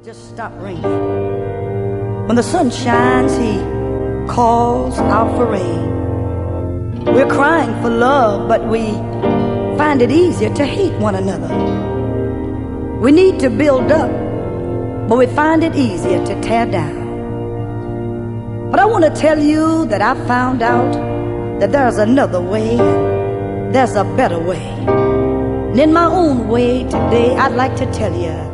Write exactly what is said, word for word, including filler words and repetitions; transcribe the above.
just stop raining. When the sun shines, he calls out for rain. We're crying for love, but we find it easier to hate one another. We need to build up, but we find it easier to tear down. But I want to tell you that I found out that there's another way, there's a better way. And in my own way today, I'd like to tell you